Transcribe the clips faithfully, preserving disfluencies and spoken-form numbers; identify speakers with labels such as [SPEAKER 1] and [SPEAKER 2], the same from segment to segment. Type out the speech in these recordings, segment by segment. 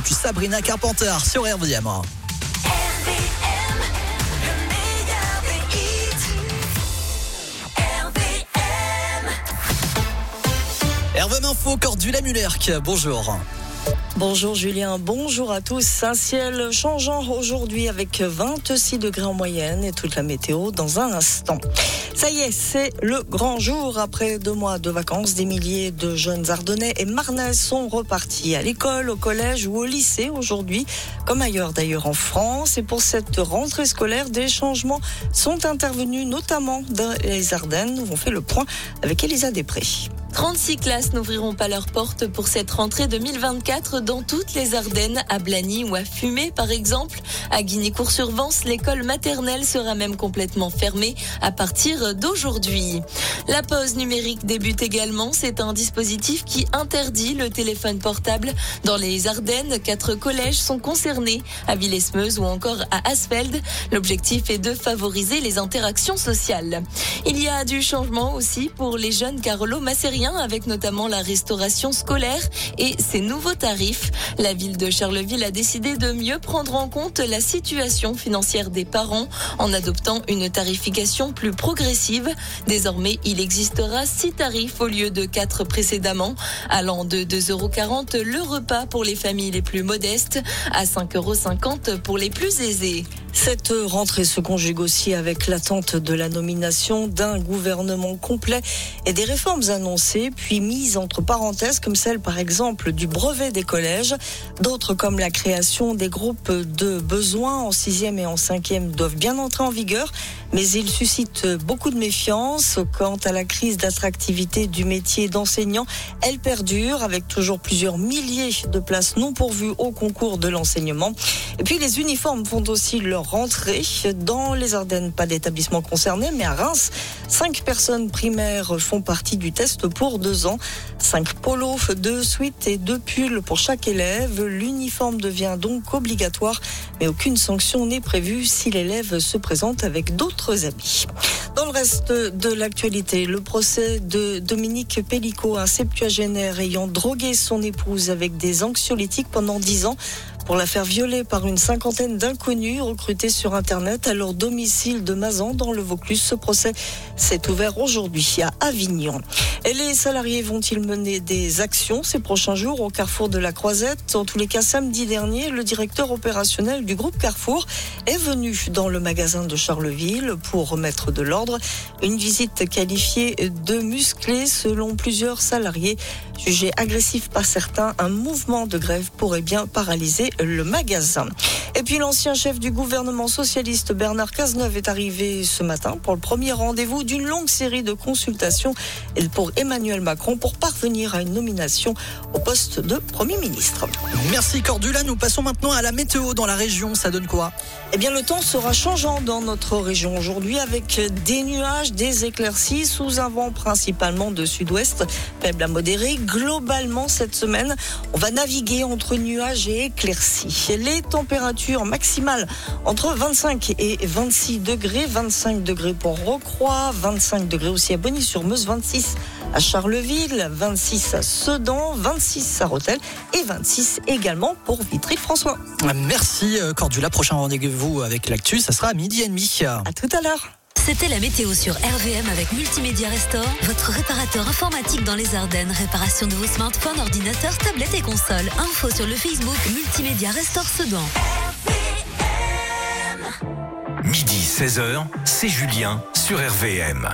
[SPEAKER 1] puis Sabrina Carpenter sur R V M. R V M Info, Cordula Mullerc, bonjour.
[SPEAKER 2] Bonjour Julien, bonjour à tous. Un ciel changeant aujourd'hui avec vingt-six degrés en moyenne et toute la météo dans un instant. Ça y est, c'est le grand jour. Après deux mois de vacances, des milliers de jeunes Ardennais et Marnais sont repartis à l'école, au collège ou au lycée aujourd'hui, comme ailleurs d'ailleurs en France. Et pour cette rentrée scolaire, des changements sont intervenus, notamment dans les Ardennes, où on fait le point avec Elisa Després.
[SPEAKER 3] trente-six classes n'ouvriront pas leurs portes pour cette rentrée deux mille vingt-quatre dans toutes les Ardennes, à Blagny ou à Fumé par exemple. À Guignicourt-sur-Vence, l'école maternelle sera même complètement fermée à partir d'aujourd'hui. La pause numérique débute également. C'est un dispositif qui interdit le téléphone portable. Dans les Ardennes, quatre collèges sont concernés, à Villesmeuse ou encore à Asfeld. L'objectif est de favoriser les interactions sociales. Il y a du changement aussi pour les jeunes Carolo Massérien, avec notamment la restauration scolaire et ses nouveaux tarifs. La ville de Charleville a décidé de mieux prendre en compte la situation financière des parents en adoptant une tarification plus progressive. Désormais, il existera six tarifs au lieu de quatre précédemment, allant de deux euros quarante le repas pour les familles les plus modestes à cinq euros cinquante pour les plus aisés.
[SPEAKER 2] Cette rentrée se conjugue aussi avec l'attente de la nomination d'un gouvernement complet et des réformes annoncées puis mises entre parenthèses, comme celle par exemple du brevet des collèges. D'autres, comme la création des groupes de besoins en sixième et en cinquième, doivent bien entrer en vigueur, mais ils suscitent beaucoup de méfiance. Quant à la crise d'attractivité du métier d'enseignant, elle perdure avec toujours plusieurs milliers de places non pourvues au concours de l'enseignement. Et puis les uniformes font aussi leur rentrée dans les Ardennes. Pas d'établissement concerné, mais à Reims, cinq personnes primaires font partie du test pour deux ans. Cinq polos, deux suites et deux pulls pour chaque élève. L'uniforme devient donc obligatoire, mais aucune sanction n'est prévue si l'élève se présente avec d'autres habits. Dans le reste de l'actualité, le procès de Dominique Pellicot, un septuagénaire ayant drogué son épouse avec des anxiolytiques pendant dix ans, pour la faire violer par une cinquantaine d'inconnus recrutés sur Internet à leur domicile de Mazan dans le Vaucluse. Ce procès s'est ouvert aujourd'hui à Avignon. Et les salariés vont-ils mener des actions ces prochains jours au Carrefour de la Croisette? En tous les cas, samedi dernier, le directeur opérationnel du groupe Carrefour est venu dans le magasin de Charleville pour remettre de l'ordre. Une visite qualifiée de musclée selon plusieurs salariés. Jugé agressif par certains, un mouvement de grève pourrait bien paralyser le magasin. Et puis l'ancien chef du gouvernement socialiste Bernard Cazeneuve est arrivé ce matin pour le premier rendez-vous d'une longue série de consultations pour Emmanuel Macron pour parvenir à une nomination au poste de Premier ministre.
[SPEAKER 1] Merci Cordula, nous passons maintenant à la météo dans la région, ça donne quoi?
[SPEAKER 2] Eh bien le temps sera changeant dans notre région aujourd'hui avec des nuages, des éclaircies sous un vent principalement de sud-ouest, faible à modéré. Globalement cette semaine, on va naviguer entre nuages et éclaircies. Les températures maximales entre vingt-cinq et vingt-six degrés, vingt-cinq degrés pour Rocroi, vingt-cinq degrés aussi à Bonny-sur-Meuse, vingt-six à Charleville, vingt-six à Sedan, vingt-six à Rethel et vingt-six également pour Vitry-François.
[SPEAKER 1] Merci Cordula, prochain rendez-vous avec l'actu, ça sera à midi et demi.
[SPEAKER 2] À tout à l'heure.
[SPEAKER 4] C'était la météo sur R V M avec Multimédia Restore, votre réparateur informatique dans les Ardennes. Réparation de vos smartphones, ordinateurs, tablettes et consoles. Info sur le Facebook Multimédia Restore Sedan.
[SPEAKER 5] Midi seize heures, c'est Julien sur R V M.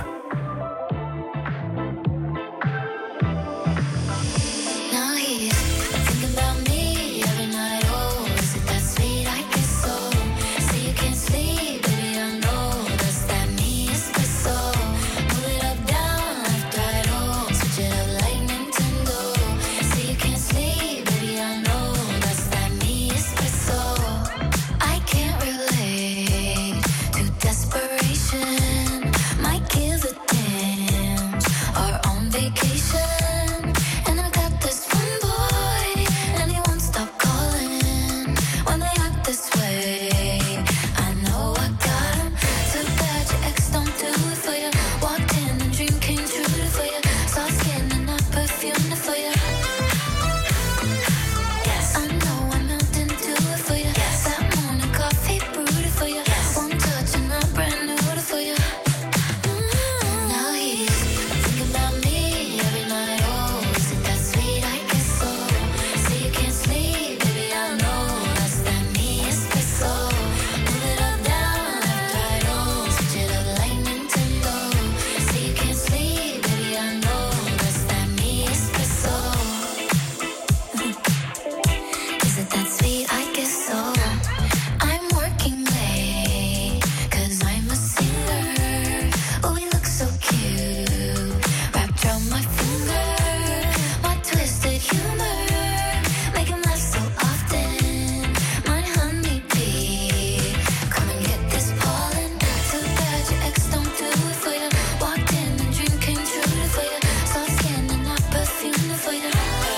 [SPEAKER 6] Give it Is it that sweet? I guess so. I'm working late, cause I'm a singer. Oh, we look so cute, wrapped around my finger. My twisted humor, make him laugh so often. My honeybee, come and get this pollen. Too bad your ex don't do it for you. Walked in and dream came true for you. Soft skin and not perfume for you.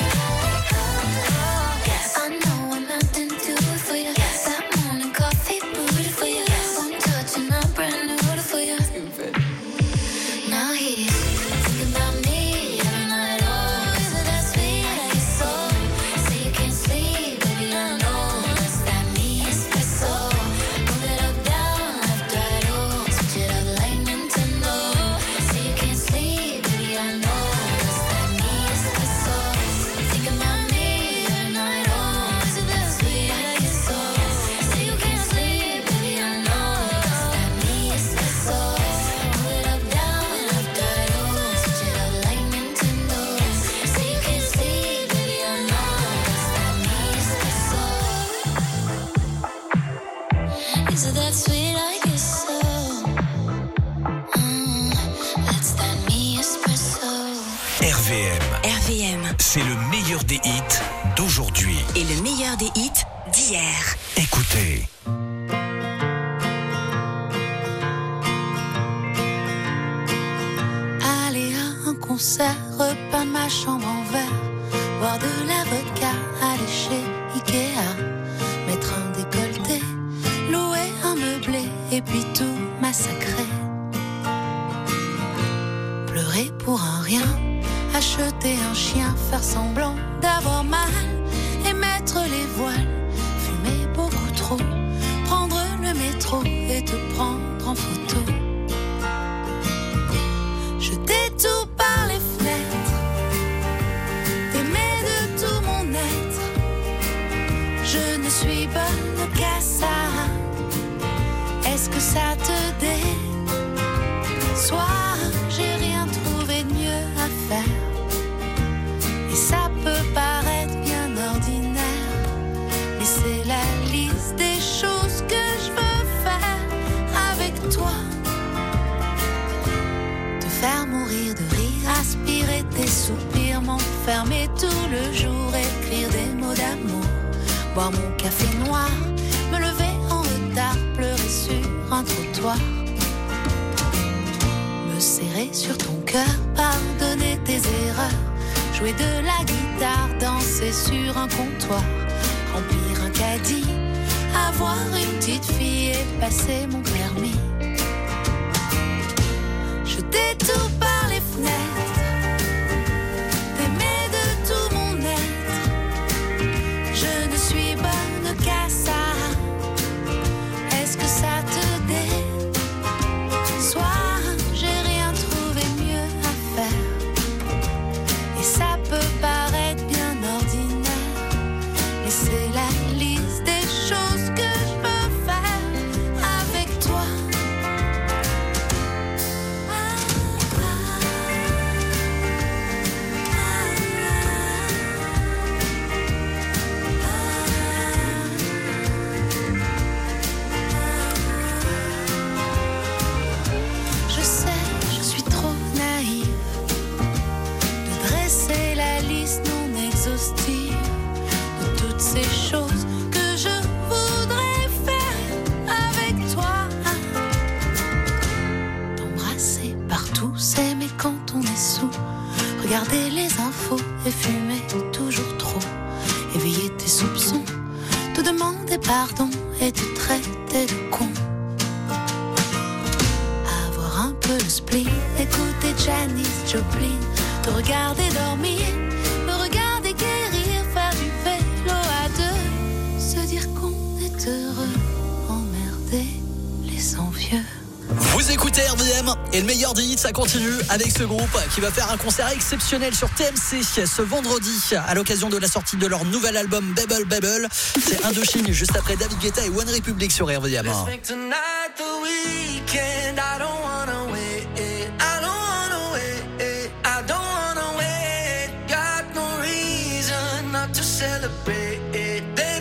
[SPEAKER 6] I know I'm nothing to it for you. That morning coffee brewed for you. One touch and I'm brand new for you. Now he's thinking about me every night. Oh, is it that sweet? I guess so. Say you can't sleep, baby, I know. That's that me espresso. Move it up, down, left, right, oh. Switch it up like Nintendo. Say you can't sleep, baby, I know. That's that me espresso. Thinking about me every night. Oh, is it that sweet? I guess so. Say you can't sleep, baby, I know. That's that me espresso. Move it up, down, left, right, oh. Switch it up like Nintendo. Say you can't sleep, baby, I know. That's that me espresso. Is it that sweet? I guess so. Mm, that's that me espresso.
[SPEAKER 5] R V M,
[SPEAKER 4] R V M
[SPEAKER 5] c'est le meilleur des hits d'aujourd'hui.
[SPEAKER 4] et le meilleur des hits d'hier.
[SPEAKER 5] Écoutez.
[SPEAKER 6] Aller à un concert, repeindre ma chambre en vert, boire de la vodka, aller chez Ikea, mettre un décolleté, louer un meublé et puis tout massacrer. Pleurer pour un rien, acheter un chien, faire semblant d'avoir mal et mettre les voiles, fumer beaucoup trop, prendre le métro et te prendre en photo. Jeter tout par les fenêtres, t'aimer de tout mon être. Je ne suis bonne qu'à ça. Est-ce que ça te déçoit? J'ai rien trouvé de mieux à faire. Et ça peut paraître bien ordinaire, mais c'est la liste des choses que je veux faire avec toi. Te faire mourir de rire, aspirer tes soupirs, m'enfermer tout le jour, écrire des mots d'amour, boire mon café noir, me lever en retard, pleurer sur un trottoir, me serrer sur ton cœur, pardonner tes erreurs, jouer de la guitare, danser sur un comptoir, remplir un caddie, avoir une petite fille et passer mon permis. Jeter tout par les fenêtres, t'aimer de tout mon être. Je ne suis bonne qu'à ça. Est-ce que ça te déçoit? J'ai rien trouvé mieux à faire. Et ça peut paraître bien ordinaire, mais c'est la liste des choses que je peux faire avec toi. Je sais, je suis trop naïve de dresser la liste non exhaustive de toutes ces choses que je voudrais faire avec toi. T'embrasser partout, s'aimer quand on est sous, regarder les infos et fumer toujours trop, éveiller tes soupçons, te demander pardon et te traiter de con. Avoir un peu le spleen, écouter Janis Joplin, te regarder dormir, me regarder guérir, faire du vélo à deux, se dire qu'on est heureux, emmerder les envieux.
[SPEAKER 1] Vous écoutez R V M et le meilleur des hits, ça continue avec ce groupe qui va faire un concert exceptionnel sur T M C ce vendredi à l'occasion de la sortie de leur nouvel album Bubble Bubble. C'est Indochine juste après David Guetta et One Republic sur R V M.
[SPEAKER 7] Celebrate it.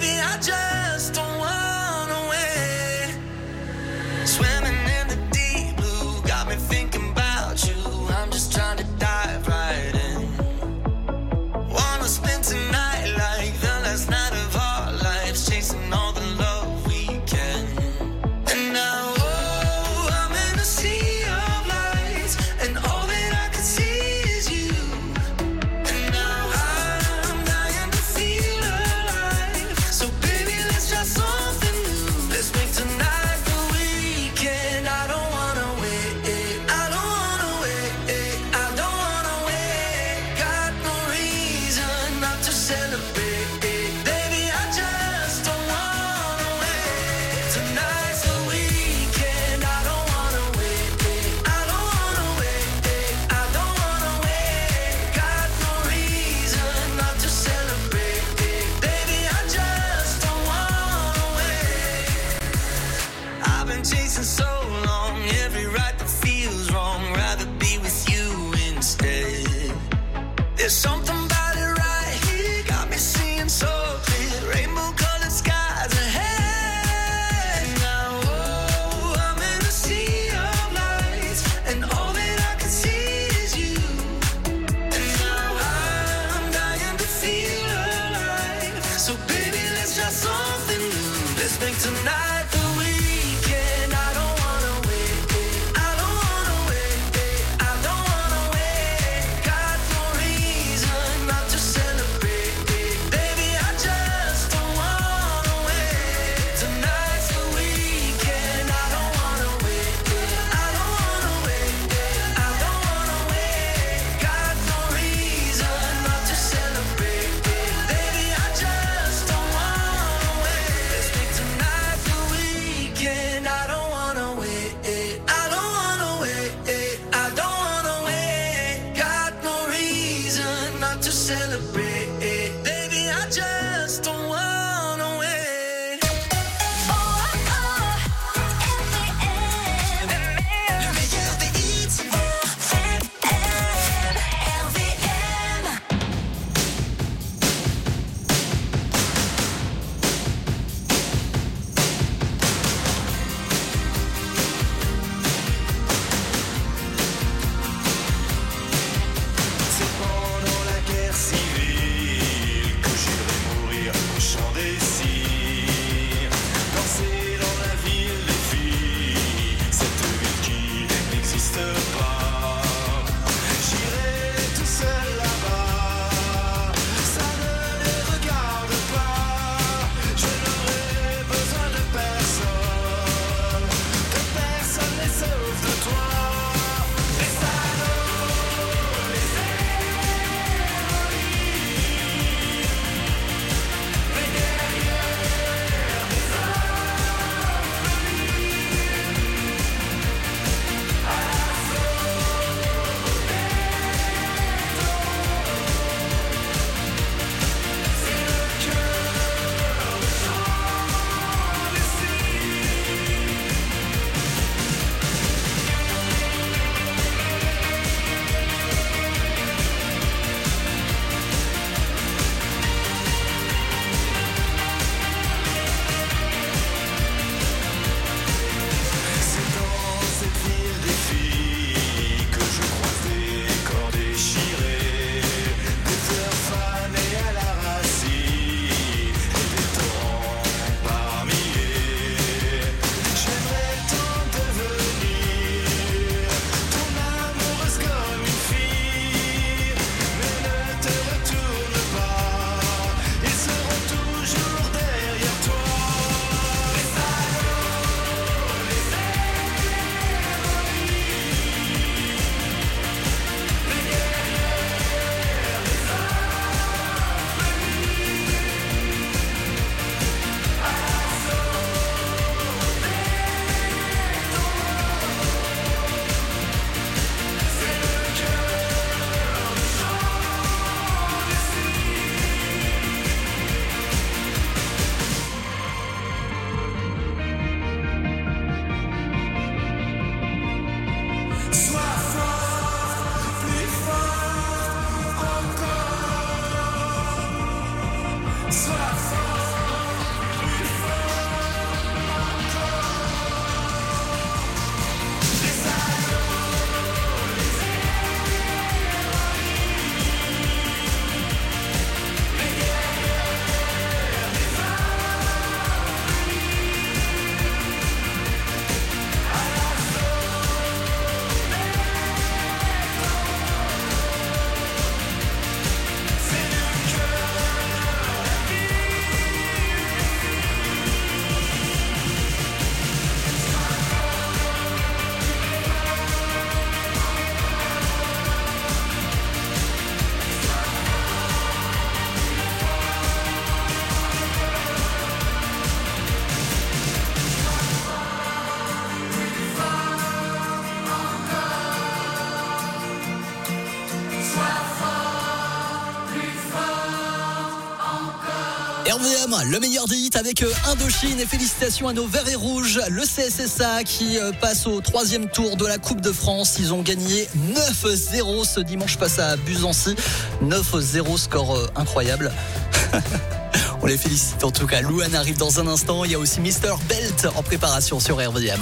[SPEAKER 7] make tonight the weekend. I don't wanna wait, I don't wanna wait, I don't wanna wait. Got no reason not to celebrate, baby, I just don't wanna wait. Tonight's the weekend. I don't wanna wait, I don't wanna wait, I don't wanna wait. Got no reason not to celebrate, baby, I just don't wanna wait. Let's make tonight the weekend. I don't wanna wait, I don't wanna wait, I don't wanna wait. Got no reason not to celebrate, baby, I just don't wanna wait. Oh, oh, R V M. Le meilleur des hits. R V M. C'est pendant la guerre civile que j'irai mourir au champ des cires. Danser dans la ville des filles, cette ville qui n'existe pas. J'irai tout seul là-bas, ça ne les regarde pas. Je n'aurai besoin de personne, que personne les sauve de toi. Les salauds, les héroïnes, les guerrières des orphelines, à l'assaut des taureaux. C'est le cœur de chant des cygnes. C'est dans cette ville des filles que je croise des corps déchirés, des fleurs fanées à la racine et des torrents par milliers. J'aimerais tant devenir ton amoureuse comme une fille, mais ne te retourne pas, ils seront toujours derrière toi. Les salauds, les héroïnes, les guerrières des orphelines, à l'assaut des taureaux. C'est le cœur de chant des cygnes. Sois fort, plus fort encore. Sois fort, plus fort encore. Les salauds, les héroïnes, les guerrières des orphelines, à l'assaut des taureaux. C'est le cœur de la
[SPEAKER 1] R V M, le meilleur des hits avec euh, Indochine, et félicitations à nos Verts et Rouges, le C S S A qui euh, passe au troisième tour de la Coupe de France. Ils ont gagné neuf zéro ce dimanche face à Buzancy. neuf zéro, score euh, incroyable. On les félicite en tout cas. Louane arrive dans un instant. Il y a aussi Mister Belt en préparation sur R V M.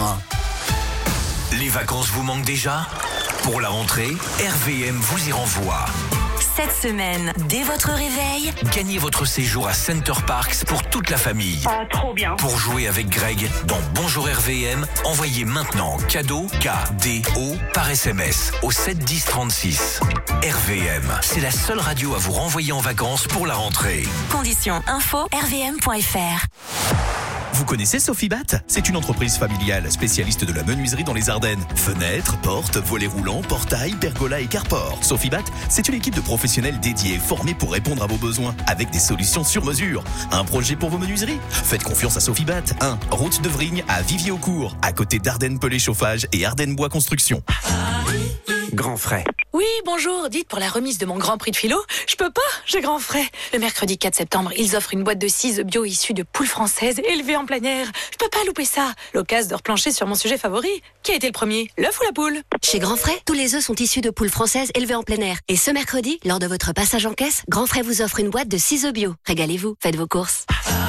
[SPEAKER 5] Les vacances vous manquent déjà ? Pour la rentrée, R V M vous y renvoie.
[SPEAKER 4] Cette semaine, dès votre réveil,
[SPEAKER 5] Gagnez votre séjour à Center Parks pour toute la famille.
[SPEAKER 8] Ah, trop bien.
[SPEAKER 5] Pour jouer avec Greg dans Bonjour R V M, envoyez maintenant cadeau K D O par S M S au sept dix trente-six. R V M, c'est la seule radio à vous renvoyer en vacances pour la rentrée.
[SPEAKER 4] conditions info r v m point f r.
[SPEAKER 9] Vous connaissez Sophie Bat? C'est une entreprise familiale spécialiste de la menuiserie dans les Ardennes. Fenêtres, portes, volets roulants, portails, pergolas et carport. Sophie Bat, c'est une équipe de professionnels dédiés, formés pour répondre à vos besoins, avec des solutions sur mesure. Un projet pour vos menuiseries? Faites confiance à Sophie Bat. un. Route de Vrigne à Vivier-au-Court, à côté d'Ardennes Pelé Chauffage et Ardennes Bois Construction.
[SPEAKER 10] Grand frais.
[SPEAKER 11] Oui, bonjour, dites pour la remise de mon Grand Prix de philo, je peux pas, j'ai grand frais. Le mercredi quatre septembre, ils offrent une boîte de six œufs bio issus de poules françaises élevées en plein air. Je peux pas louper ça. L'occasion de replancher sur mon sujet favori. Qui a été le premier, l'œuf ou la poule?
[SPEAKER 12] Chez Grand Frais, tous les œufs sont issus de poules françaises élevées en plein air. Et ce mercredi, lors de votre passage en caisse, Grand Frais vous offre une boîte de six œufs bio. Régalez-vous, faites vos courses.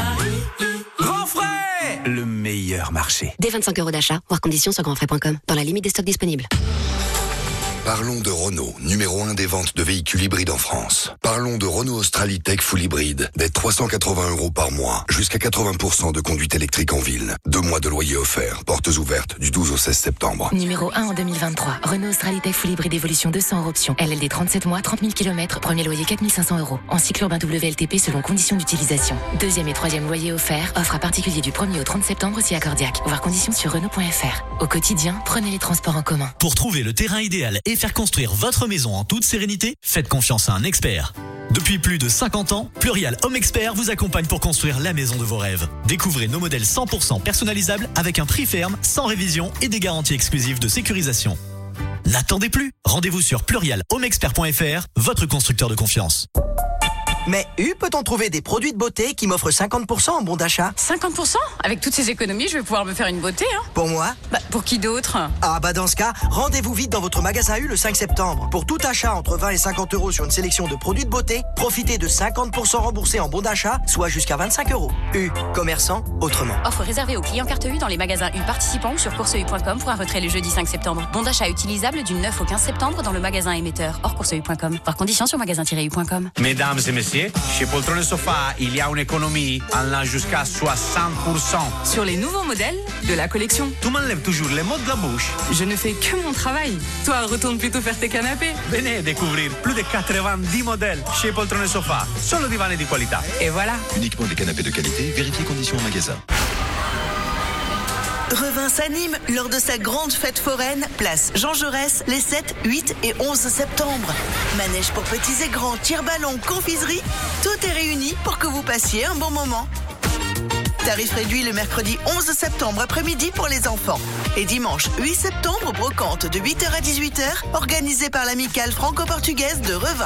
[SPEAKER 10] Grand frais, le meilleur marché.
[SPEAKER 12] Dès vingt-cinq euros d'achat, voir conditions sur grand frais point com, dans la limite des stocks disponibles.
[SPEAKER 13] Parlons de Renault, numéro un des ventes de véhicules hybrides en France. Parlons de Renault Australie Tech Full Hybride, dès trois cent quatre-vingts euros par mois, jusqu'à quatre-vingts pour cent de conduite électrique en ville. Deux mois de loyer offert, portes ouvertes du douze au seize septembre.
[SPEAKER 11] Numéro un en deux mille vingt-trois, Renault Australie Tech Full Hybride Evolution deux cents hors option. L L D trente-sept mois, trente mille kilomètres, premier loyer quatre mille cinq cents euros. En cycle urbain W L T P selon conditions d'utilisation. Deuxième et troisième loyer offert, offre à particulier du premier au trente septembre si accordiaque. Voir conditions sur Renault point F R. Au quotidien, prenez les transports en commun.
[SPEAKER 14] Pour trouver le terrain idéal et faire construire votre maison en toute sérénité, faites confiance à un expert. Depuis plus de cinquante ans, Plurial Home Expert vous accompagne pour construire la maison de vos rêves. Découvrez nos modèles cent pour cent personnalisables avec un prix ferme, sans révision et des garanties exclusives de sécurisation. N'attendez plus, rendez-vous sur plurial home expert point F R, votre constructeur de confiance.
[SPEAKER 15] Mais U, peut-on trouver des produits de beauté qui m'offrent cinquante pour cent en bon d'achat?
[SPEAKER 16] cinquante pour cent? Avec toutes ces économies, je vais pouvoir me faire une beauté, hein.
[SPEAKER 15] Pour moi?
[SPEAKER 16] Bah, pour qui d'autre?
[SPEAKER 15] Ah bah dans ce cas, rendez-vous vite dans votre magasin U le cinq septembre. Pour tout achat entre vingt et cinquante euros sur une sélection de produits de beauté, profitez de cinquante pour cent remboursés en bon d'achat, soit jusqu'à vingt-cinq euros. U, commerçant autrement.
[SPEAKER 16] Offre réservée aux clients carte U dans les magasins U participants ou sur course u point com pour un retrait le jeudi cinq septembre. Bon d'achat utilisable du neuf au quinze septembre dans le magasin émetteur, hors course u point com. Voir conditions sur magasin tiret u point com.
[SPEAKER 17] Mesdames et messieurs, chez Poltrone Sofa, il y a une économie allant jusqu'à soixante pour cent.
[SPEAKER 16] Sur les nouveaux modèles de la collection.
[SPEAKER 17] Tu m'enlèves toujours les mots de la bouche.
[SPEAKER 16] Je ne fais que mon travail. Toi, retourne plutôt faire tes canapés.
[SPEAKER 17] Venez découvrir plus de quatre-vingt-dix modèles chez Poltrone Sofa. Solo divani di qualità.
[SPEAKER 16] Et voilà.
[SPEAKER 9] Uniquement des canapés de qualité, vérifiez conditions en magasin.
[SPEAKER 18] Revin s'anime lors de sa grande fête foraine, place Jean Jaurès, les sept, huit et onze septembre. Manège pour petits et grands, tire-ballons, confiserie, tout est réuni pour que vous passiez un bon moment. Tarif réduit le mercredi onze septembre après-midi pour les enfants. Et dimanche huit septembre, brocante de huit heures à dix-huit heures, organisée par l'amicale franco-portugaise de Revin.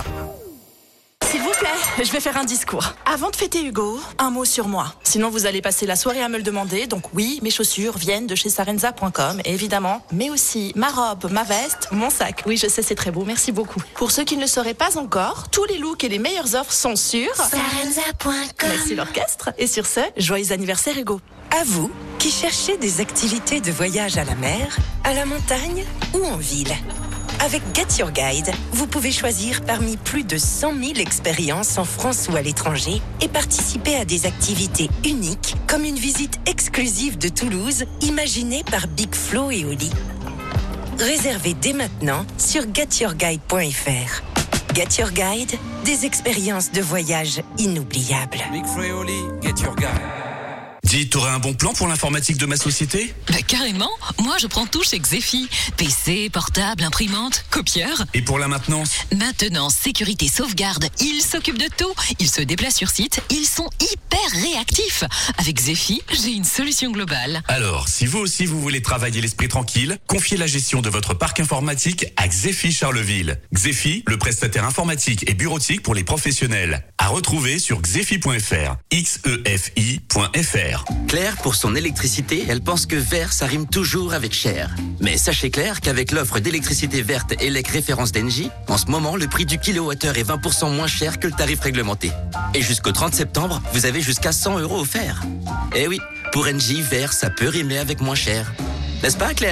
[SPEAKER 11] S'il vous plaît, je vais faire un discours. Avant de fêter Hugo, un mot sur moi. Sinon, vous allez passer la soirée à me le demander. Donc oui, mes chaussures viennent de chez sarenza point com, évidemment. Mais aussi ma robe, ma veste, mon sac. Oui, je sais, c'est très beau. Merci beaucoup. Pour ceux qui ne le sauraient pas encore, tous les looks et les meilleures offres sont sur
[SPEAKER 6] sarenza point com.
[SPEAKER 11] Merci l'orchestre. Et sur ce, joyeux anniversaire Hugo.
[SPEAKER 19] À vous qui cherchez des activités de voyage à la mer, à la montagne ou en ville. Avec Get Your Guide, vous pouvez choisir parmi plus de cent mille expériences en France ou à l'étranger et participer à des activités uniques comme une visite exclusive de Toulouse imaginée par Big Flo et Oli. Réservez dès maintenant sur get your guide point f r. Get Your Guide, des expériences de voyage inoubliables.
[SPEAKER 10] Big Flo et Oli, Get Your Guide.
[SPEAKER 20] Dis, t'aurais un bon plan pour l'informatique de ma société ?
[SPEAKER 21] Bah carrément, moi je prends tout chez Xefi. P C, portable, imprimante, copieur.
[SPEAKER 20] Et pour la maintenance ?
[SPEAKER 21] Maintenance, sécurité, sauvegarde, ils s'occupent de tout. Ils se déplacent sur site, ils sont hyper réactifs. Avec Xefi, j'ai une solution globale.
[SPEAKER 20] Alors, si vous aussi vous voulez travailler l'esprit tranquille, confiez la gestion de votre parc informatique à Xefi Charleville. Xefi, le prestataire informatique et bureautique pour les professionnels. À retrouver sur xefi point f r, x e f i point f r.
[SPEAKER 22] Claire, pour son électricité, elle pense que vert, ça rime toujours avec cher. Mais sachez Claire qu'avec l'offre d'électricité verte E L E C référence d'Engie, en ce moment, le prix du kilowattheure est vingt pour cent moins cher que le tarif réglementé. Et jusqu'au trente septembre, vous avez jusqu'à cent euros offerts. Eh oui, pour Engie, vert, ça peut rimer avec moins cher. N'est-ce pas, Claire ?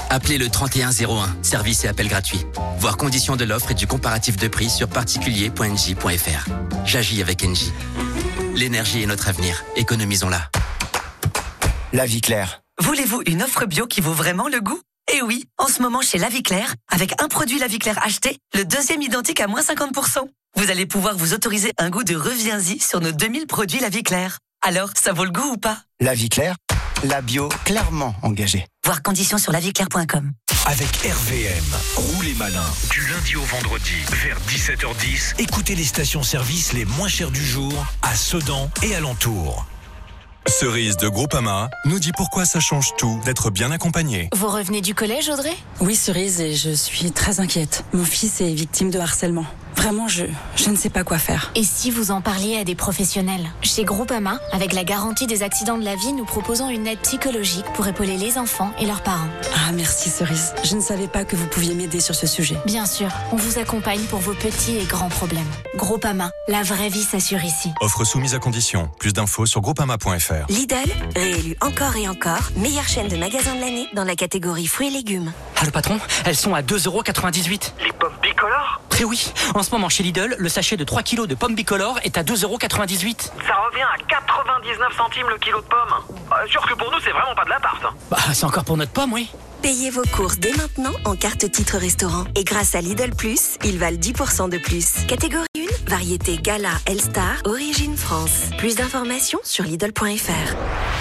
[SPEAKER 22] Appelez le trente et un zéro un, service et appel gratuit. Voir conditions de l'offre et du comparatif de prix sur particulier point n j point f r. J'agis avec Engie. L'énergie est notre avenir, économisons-la.
[SPEAKER 3] La Vie Claire. Voulez-vous une offre bio qui vaut vraiment le goût ? Eh oui, en ce moment chez La Vie Claire, avec un produit La Vie Claire acheté, le deuxième identique à moins cinquante pour cent. Vous allez pouvoir vous autoriser un goût de reviens-y sur nos deux mille produits La Vie Claire. Alors, ça vaut le goût ou pas ? La Vie Claire, la bio clairement engagée. Voir conditions sur la vie claire point com.
[SPEAKER 5] Avec R V M, roulez malin. Du lundi au vendredi, vers dix-sept heures dix, écoutez les stations-service les moins chères du jour, à Sedan et alentours.
[SPEAKER 8] Cerise de Groupama nous dit pourquoi ça change tout d'être bien accompagné.
[SPEAKER 23] Vous revenez du collège, Audrey ?
[SPEAKER 24] Oui, Cerise, et je suis très inquiète. Mon fils est victime de harcèlement. Vraiment, je, je ne sais pas quoi faire.
[SPEAKER 23] Et si vous en parliez à des professionnels ? Chez Groupama, avec la garantie des accidents de la vie, nous proposons une aide psychologique pour épauler les enfants et leurs parents.
[SPEAKER 24] Ah, merci Cerise. Je ne savais pas que vous pouviez m'aider sur ce sujet.
[SPEAKER 23] Bien sûr, on vous accompagne pour vos petits et grands problèmes. Groupama, la vraie vie s'assure ici.
[SPEAKER 8] Offre soumise à condition. Plus d'infos sur groupama point f r.
[SPEAKER 25] Lidl, réélu encore et encore, meilleure chaîne de magasins de l'année dans la catégorie fruits et légumes.
[SPEAKER 26] Ah, le patron, elles sont à deux euros quatre-vingt-dix-huit.
[SPEAKER 27] Les pommes bicolores ?
[SPEAKER 26] Eh oui, en ce moment chez Lidl, le sachet de trois kilos de pommes bicolores est à deux euros quatre-vingt-dix-huit.
[SPEAKER 27] Ça revient à quatre-vingt-dix-neuf centimes le kilo de pommes. Euh, sûr que pour nous, c'est vraiment pas de la tarte. Hein.
[SPEAKER 26] Bah, c'est encore pour notre pomme, oui.
[SPEAKER 25] Payez vos courses dès maintenant en carte titre restaurant. Et grâce à Lidl Plus, ils valent dix pour cent de plus. Catégorie un, variété Gala L-Star, origine France. Plus d'informations sur Lidl point f r.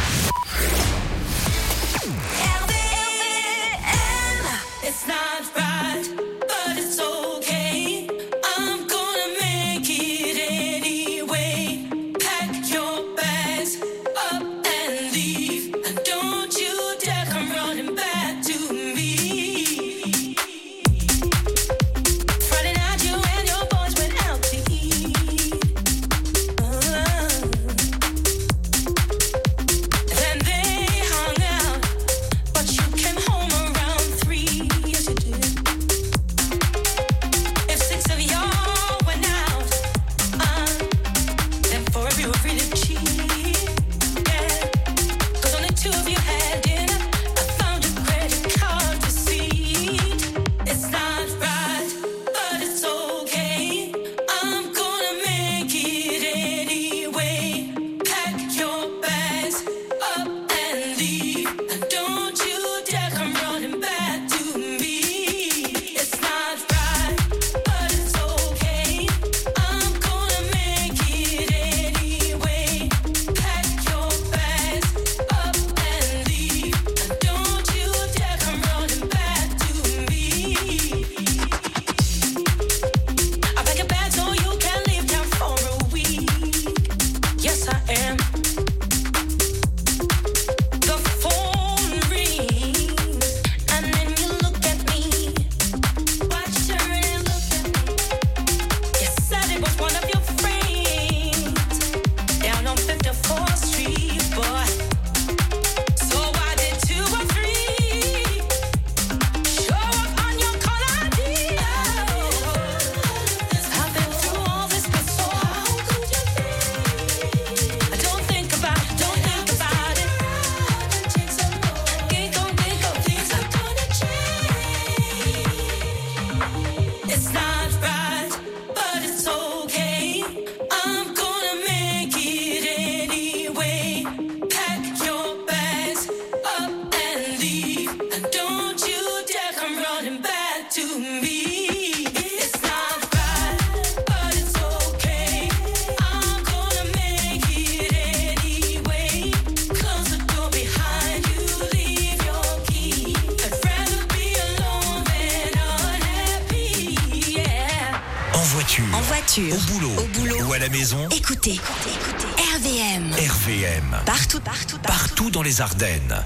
[SPEAKER 5] En voiture, au boulot, au boulot ou à la maison.
[SPEAKER 25] Écoutez, écoutez, écoutez. R V M.
[SPEAKER 5] R V M.
[SPEAKER 25] Partout, partout, partout.
[SPEAKER 5] Partout dans les Ardennes.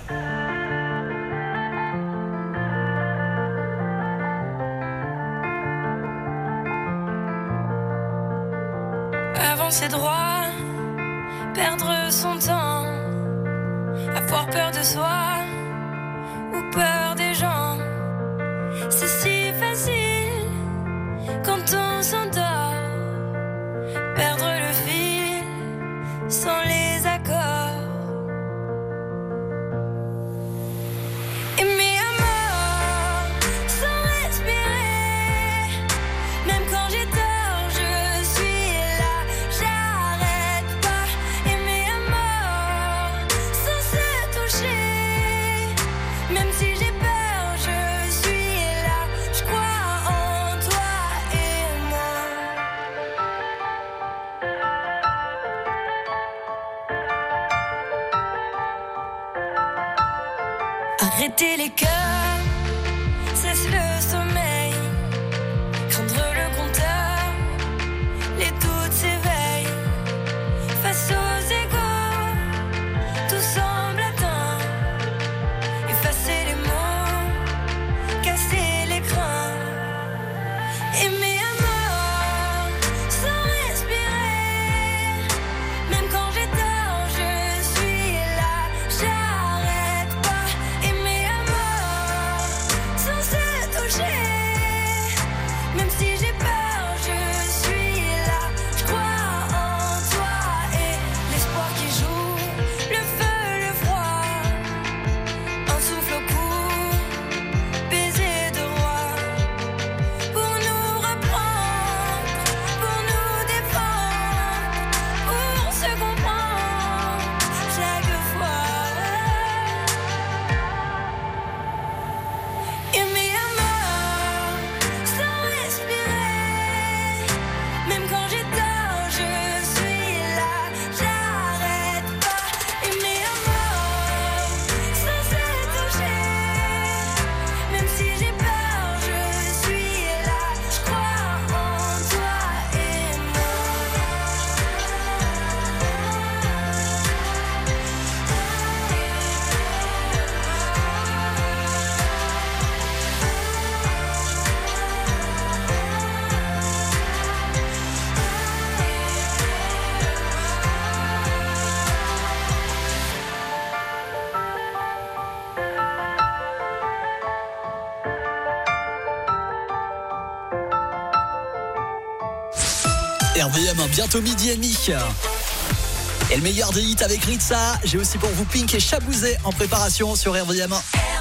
[SPEAKER 28] Avancer droit, perdre son temps, avoir peur de soi ou peur des gens. C'est si facile quand on s'endort, perdre le fil sans les accords. Aimer à mort. Arrêter les cœurs, cesse le sommeil. Craindre le compteur, les doutes s'éveillent. Face aux égaux, tout semble atteint. Effacer les mots, casser l'écran. Aimer à mort, sans respirer. Même quand j'ai tort, je suis là. J'arrête pas. Aimer à mort, sans se toucher. Même si j'ai peur, je suis là. Je crois en toi et l'espoir qui joue. Le feu, le froid, un souffle au cou, baiser de roi. Pour nous reprendre, pour nous défendre, pour se comprendre chaque fois. Aimer à mort, sans respirer. Même quand j'ai tort, je suis là. J'arrête pas. Aimer à mort, sans se toucher. Même si j'ai peur, je suis là. Je crois en toi et
[SPEAKER 1] R V M, bientôt midi et demi. Et le meilleur des hits avec Ritza. J'ai aussi pour vous Pink et Chabouzé en préparation sur R V M.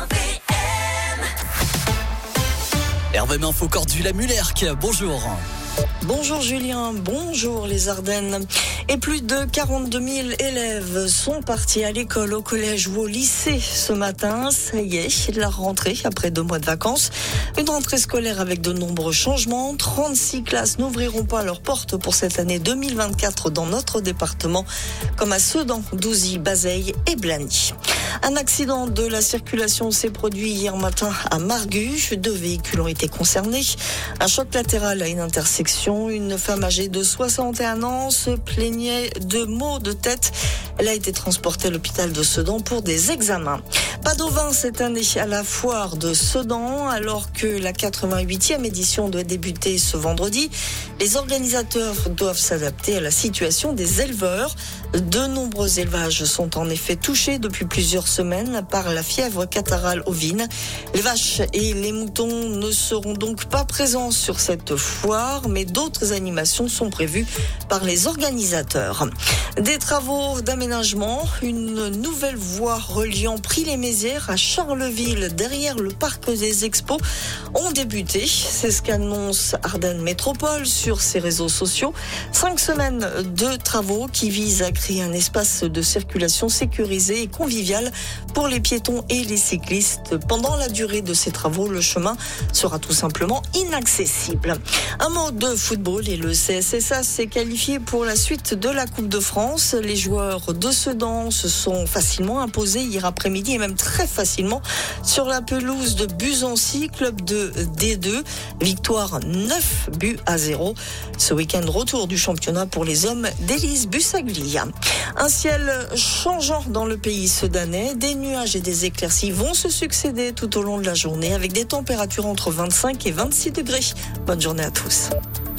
[SPEAKER 1] R V M Info Cordula Mullerc, bonjour.
[SPEAKER 2] Bonjour Julien, bonjour les Ardennes. Et plus de quarante-deux mille élèves sont partis à l'école, au collège ou au lycée ce matin. Ça y est, la rentrée après deux mois de vacances. Une rentrée scolaire avec de nombreux changements. trente-six classes n'ouvriront pas leurs portes pour cette année deux mille vingt-quatre dans notre département, comme à Sedan, Douzy, Bazeilles et Blagny. Un accident de la circulation s'est produit hier matin à Margus. Deux véhicules ont été concernés. Un choc latéral à une intersection. Une femme âgée de soixante et un ans se plaignait de maux de tête. Elle a été transportée à l'hôpital de Sedan pour des examens. Pas d'ovins cette année à la foire de Sedan, alors que la quatre-vingt-huitième édition doit débuter ce vendredi. Les organisateurs doivent s'adapter à la situation des éleveurs. De nombreux élevages sont en effet touchés depuis plusieurs semaines par la fièvre catarrhale ovine. Les vaches et les moutons ne seront donc pas présents sur cette foire, mais d'autres animations sont prévues par les organisateurs. Des travaux d'aménagement, une nouvelle voie reliant Prix-les-Mézières à Charleville, derrière le parc des Expos, ont débuté. C'est ce qu'annonce Ardennes Métropole sur ses réseaux sociaux. Cinq semaines de travaux qui visent à créer un espace de circulation sécurisé et convivial pour les piétons et les cyclistes. Pendant la durée de ces travaux, le chemin sera tout simplement inaccessible. Un mot de football et le C S S A s'est qualifié pour la suite de la Coupe de France. Les joueurs de Sedan se sont facilement imposés hier après-midi et même très facilement sur la pelouse de Buzancy, club de D deux. Victoire neuf buts à zéro. Ce week-end, retour du championnat pour les hommes d'Élise Bussaglia. Un ciel changeant dans le pays sedanais. Des nuages et des éclaircies vont se succéder tout au long de la journée avec des températures entre vingt-cinq et vingt-six degrés. Bonne journée à tous.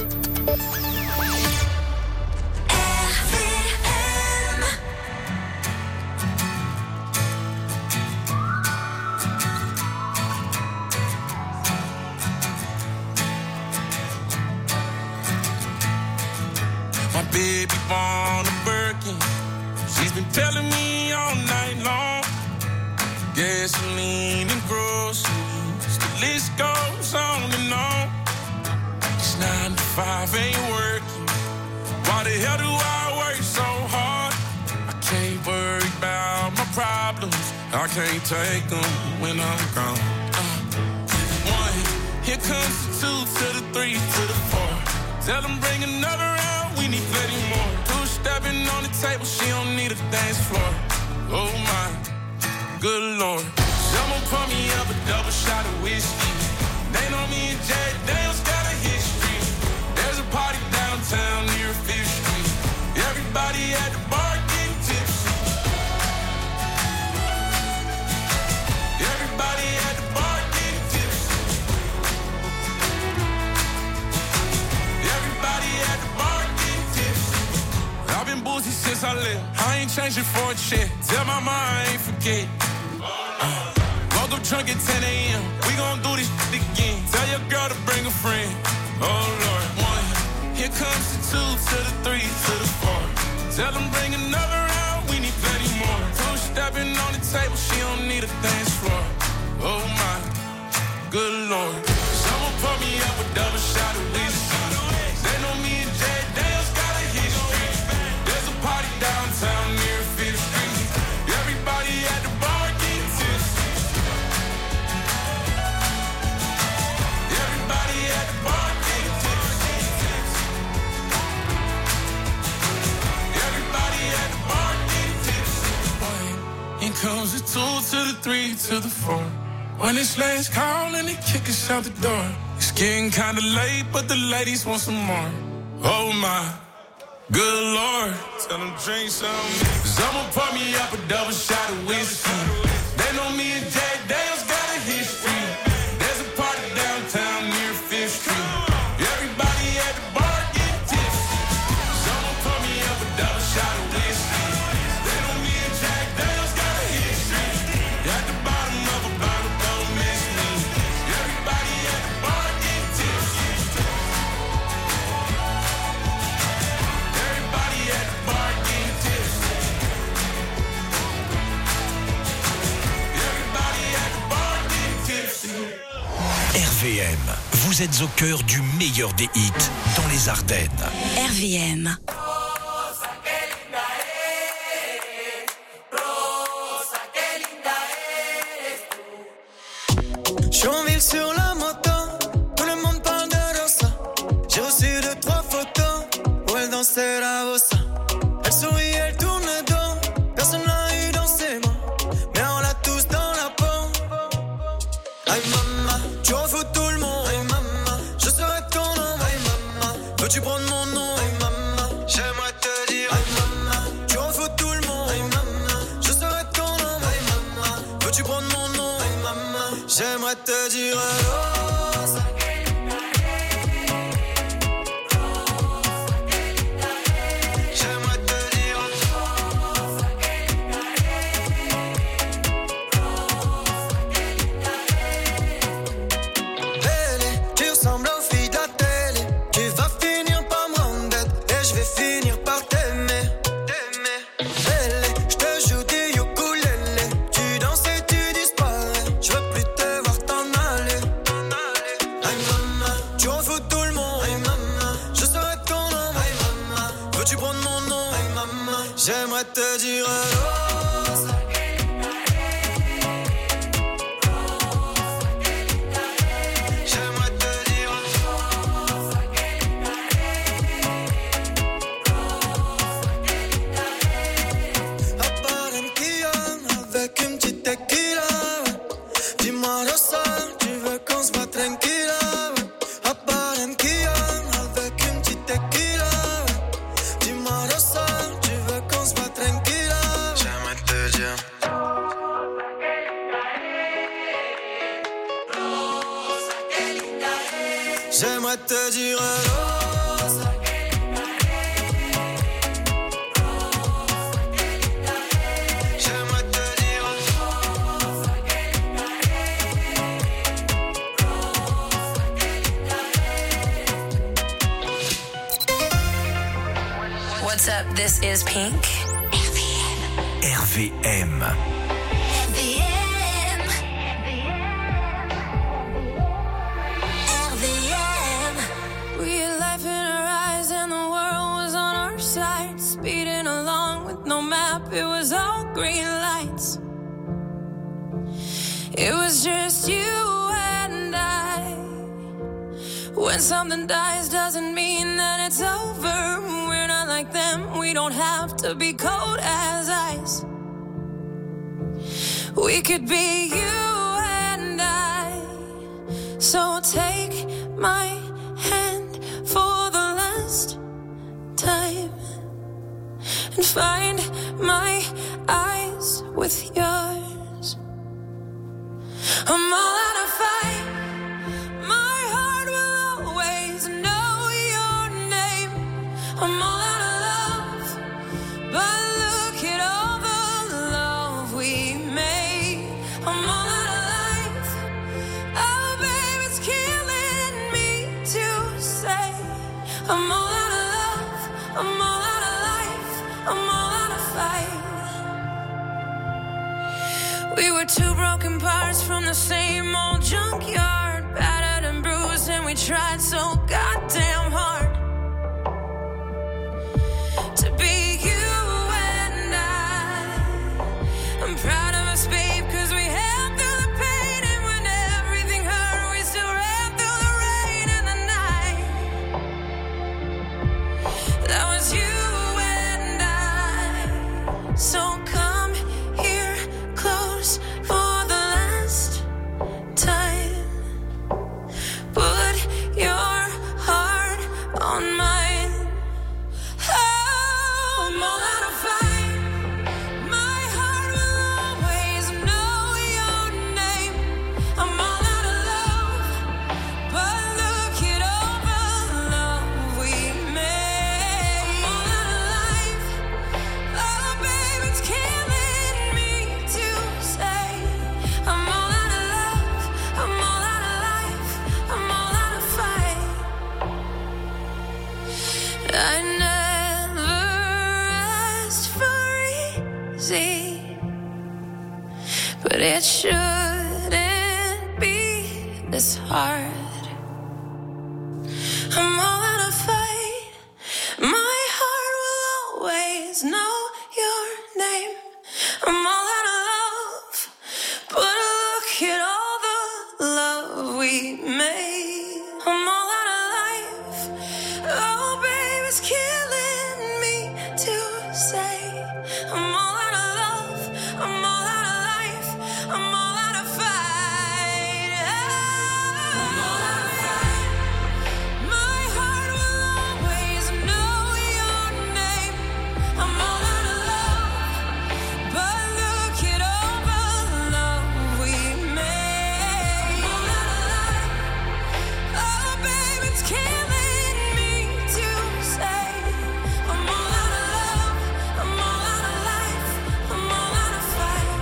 [SPEAKER 4] Baby born a Birkin. She's been telling me all night long. Gasoline and groceries, the list goes on and on. It's nine to five, ain't working. Why the hell do I work so hard? I can't worry about my problems. I can't take them when I'm gone. Uh, one, here comes the two to the three to the four. Tell them bring another round, we need plenty more. Two stepping on the table, she don't need a dance floor. Oh my, good Lord. Someone pour me up a double shot of whiskey. They know me and Jay Dale's got a history. There's a party downtown near Fifth Street. Everybody at the bar getting tipsy. Everybody at the bar getting tipsy. Everybody at the bar getting tipsy. I've been boozy since I left. I ain't changing for a check. Tell my mom I ain't forget. Uh, woke up drunk at ten a.m. We gon' do this shit again. Tell your girl to bring a friend. Oh Lord, one. Here comes the two to the three to the four. Tell them bring another round. We need plenty more. Two stepping on the table. She don't need a dance floor. Oh my, good Lord. Someone pour me up a double shot of whiskey. They know me and Jay Dale's got a history. There's a party downtown near Fifth Street. Everybody at the bar getting tipsy. Everybody at the bar getting tipsy. Everybody at the bar getting tipsy. Here comes the two to the three to the four. When it's last call and they kick us out the door. It's getting kinda late, but the ladies want some more. Oh my, good Lord. Tell them drink some. Someone pour me up a double shot of whiskey. They know me and Jay Dale's got a history. There's a party downtown near Fifth Street. Everybody at the bar getting tipsy. Someone pour me up a double shot of whiskey. They know me and Jack Dale's got a history. At the bottom of a bottle, don't miss me. Everybody at the bar getting tipsy. Everybody at the bar getting tipsy. Everybody at the bar getting tipsy.
[SPEAKER 5] R V M, vous êtes au cœur du meilleur des hits dans les Ardennes.
[SPEAKER 25] R V M.
[SPEAKER 7] Chonville sur la moto, tout le monde parle de Rosa. J'ai reçu deux, trois photos où elle dansait la bossa. Elle sourit, elle tourne le dos, personne l'a eu dans ses mains, mais on l'a tous dans la peau. Aïe maman, tu en fous tout le monde. Aïe maman, je serai ton homme. Aïe maman, veux-tu prendre mon nom? Aïe maman, j'aimerais te dire. Aïe maman, tu en fous tout le monde. Aïe maman, je serai ton homme. Aïe maman, veux-tu prendre mon nom? Aïe maman, j'aimerais te dire. Rosa. J'aimerais te dire. Belle, tu ressembles aux filles de la télé. Tu vas finir par me rendre dead et je vais finir par t'aimer. Belle, je te joue du ukulélé. Tu danses et tu disparais. Je veux plus te voir t'en aller. Aïe maman, tu en fous tout le monde. Aïe maman, je serai ton homme. Aïe maman, veux-tu prendre mon nom? Aïe maman, j'aimerais te dire. Rosa. J'aimerais te dire. À Barranquilla, avec une petite tequila, ouais. Dis-moi Rosa, tu veux qu'on se voit tranquilla, ouais. À Barranquilla, avec une petite tequila, ouais. Dis-moi Rosa, tu veux qu'on se voit tranquilla, ouais. J'aimerais te dire. J'aimerais te dire. Rosa. J'aimerais te dire.
[SPEAKER 9] What's up? This is Pink.
[SPEAKER 5] R V M.
[SPEAKER 28] Real life in our eyes and the world was on our side. Speeding along with no map, it was all green lights. It was just you and I. When something dies doesn't mean that it's over. We're not like them, we don't have to be cold as ice. We could be you So take my hand for the last time and find my eyes with yours. I'm all out of fight. My heart will always know your name. I'm all out of love, but look at all the love we made. I'm all out of life. Oh, babe, it's killing me to say. I'm all out of love. I'm all out of life. I'm all out of fight. We were two broken parts from the same old junkyard, battered and bruised, and we tried so goddamn hard to be you and I. I'm proud of us, babe, cause we held through the pain, and when everything hurt, we still ran through the rain and the night. That was you and I. So come here close for the last time. Put your heart on mine. Oh, I'm all out of fight. My heart will always know your name. I'm all out of love, but look at all the love we made. I'm all out of life. Oh, babe, it's killing me to say. I'm all out of love. I'm all out of life. I'm all out of fight. I never asked for easy, but it shouldn't be this hard. I'm all out of fight. My heart will always know your name. I'm all out of love, but look at all the love we made. I'm all out of life. Oh, babe, it's killing me to say. I'm all out of love. I'm all out of life. I'm all out of fight. I'm all out of fight. My heart will always know your name. I'm all out of love, but look at all the love we made. I'm all out of life. Oh, babe, it's killing me to say. I'm all out of love. I'm all out of life. I'm all out of fight.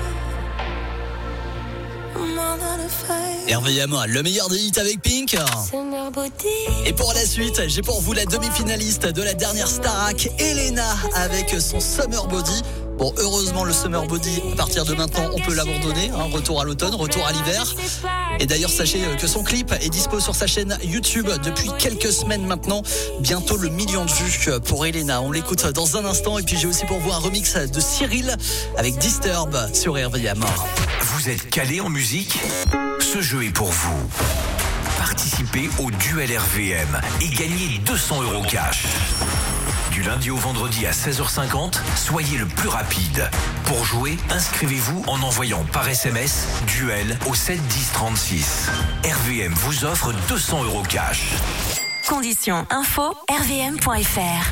[SPEAKER 28] I'm all out of fight.
[SPEAKER 1] R V M, le meilleur des hits avec Pink.
[SPEAKER 28] Summer body.
[SPEAKER 1] Et pour la suite, j'ai pour vous la demi-finaliste de la dernière Starac, Elena, avec son Summer Body. Bon, heureusement, le Summer Body, à partir de maintenant, on peut l'abandonner. Hein, retour à l'automne, retour à l'hiver. Et d'ailleurs, sachez que son clip est dispo sur sa chaîne YouTube depuis quelques semaines maintenant. Bientôt le million de vues pour Elena. On l'écoute dans un instant. Et puis, j'ai aussi pour vous un remix de Cyril avec Disturb sur R V M.
[SPEAKER 5] Vous êtes calé en musique ? Ce jeu est pour vous. Participez au duel R V M et gagnez deux cents euros cash. Du lundi au vendredi à seize heures cinquante, soyez le plus rapide. Pour jouer, inscrivez-vous en envoyant par S M S duel au sept dix trente-six. R V M vous offre deux cents euros cash.
[SPEAKER 23] Conditions info r v m point f r.